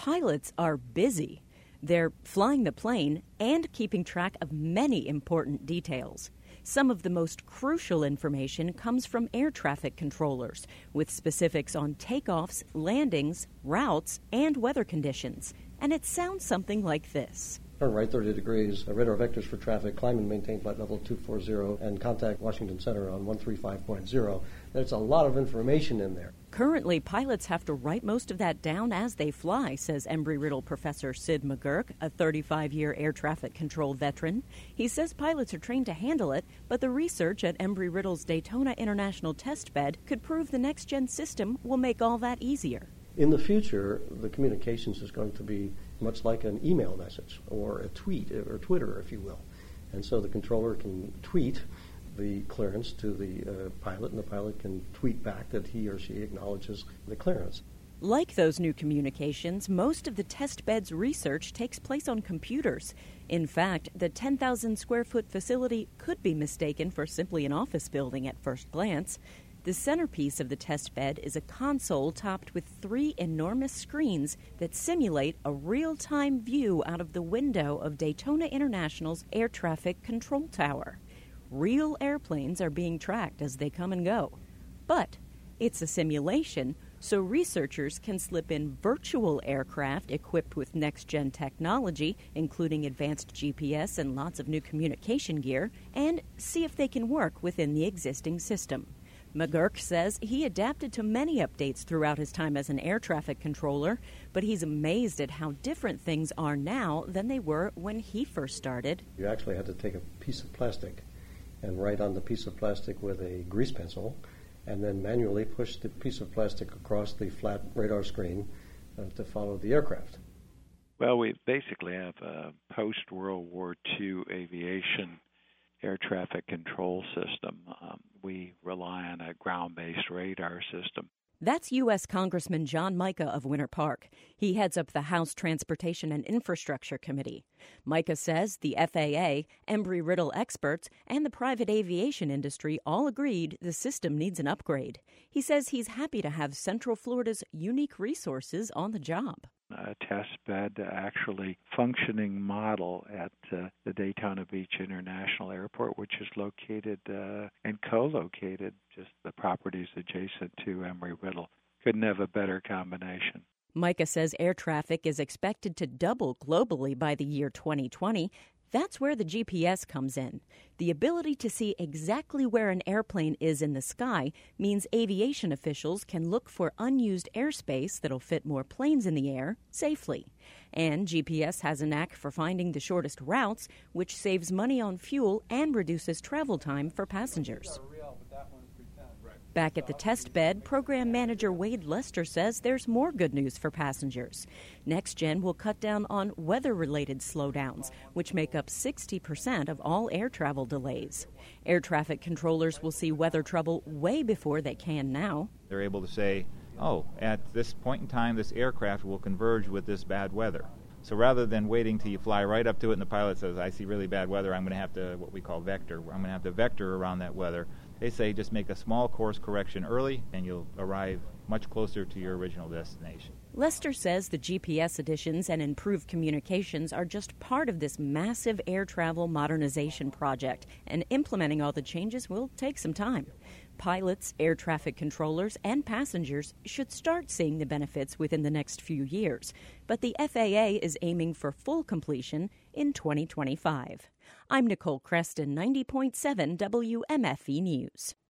pilots are busy. They're flying the plane and keeping track of many important details. Some of the most crucial information comes from air traffic controllers, with specifics on takeoffs, landings, routes, and weather conditions. And it sounds something like this. Turn right 30 degrees, radar vectors for traffic, climb and maintain flight level 240, and contact Washington Center on 135.0. There's a lot of information in there. Currently, pilots have to write most of that down as they fly, says Embry-Riddle professor Sid McGurk, a 35-year air traffic control veteran. He says pilots are trained to handle it, but the research at Embry-Riddle's Daytona International Test Bed could prove the next-gen system will make all that easier. In the future, the communications is going to be much like an email message or a tweet or Twitter, if you will. And so the controller can tweet the clearance to the pilot, and the pilot can tweet back that he or she acknowledges the clearance. Like those new communications, most of the test bed's research takes place on computers. In fact, the 10,000 square foot facility could be mistaken for simply an office building at first glance. The centerpiece of the test bed is a console topped with 3 enormous screens that simulate a real-time view out of the window of Daytona International's air traffic control tower. Real airplanes are being tracked as they come and go. But it's a simulation, so researchers can slip in virtual aircraft equipped with next-gen technology, including advanced GPS and lots of new communication gear, and see if they can work within the existing system. McGurk says he adapted to many updates throughout his time as an air traffic controller, but he's amazed at how different things are now than they were when he first started. You actually had to take a piece of plastic and write on the piece of plastic with a grease pencil, and then manually push the piece of plastic across the flat radar screen to follow the aircraft. Well, we basically have a post-World War II aviation air traffic control system. We rely on a ground-based radar system. That's U.S. Congressman John Mica of Winter Park. He heads up the House Transportation and Infrastructure Committee. Mica says the FAA, Embry-Riddle experts, and the private aviation industry all agreed the system needs an upgrade. He says he's happy to have Central Florida's unique resources on the job. A test bed actually functioning model at the Daytona Beach International Airport, which is located and co-located, just the properties adjacent to Embry-Riddle. Couldn't have a better combination. Mica says air traffic is expected to double globally by the year 2020. That's where the GPS comes in. The ability to see exactly where an airplane is in the sky means aviation officials can look for unused airspace that'll fit more planes in the air safely. And GPS has a knack for finding the shortest routes, which saves money on fuel and reduces travel time for passengers. Back at the test bed, program manager Wade Lester says there's more good news for passengers. NextGen will cut down on weather-related slowdowns, which make up 60% of all air travel delays. Air traffic controllers will see weather trouble way before they can now. They're able to say, at this point in time, this aircraft will converge with this bad weather. So rather than waiting till you fly right up to it and the pilot says, I see really bad weather, I'm going to have to, what we call vector. I'm going to have to vector around that weather. They say just make a small course correction early and you'll arrive much closer to your original destination. Lester says the GPS additions and improved communications are just part of this massive air travel modernization project, and implementing all the changes will take some time. Pilots, air traffic controllers, and passengers should start seeing the benefits within the next few years, but the FAA is aiming for full completion in 2025. I'm Nicole Creston, 90.7 WMFE News.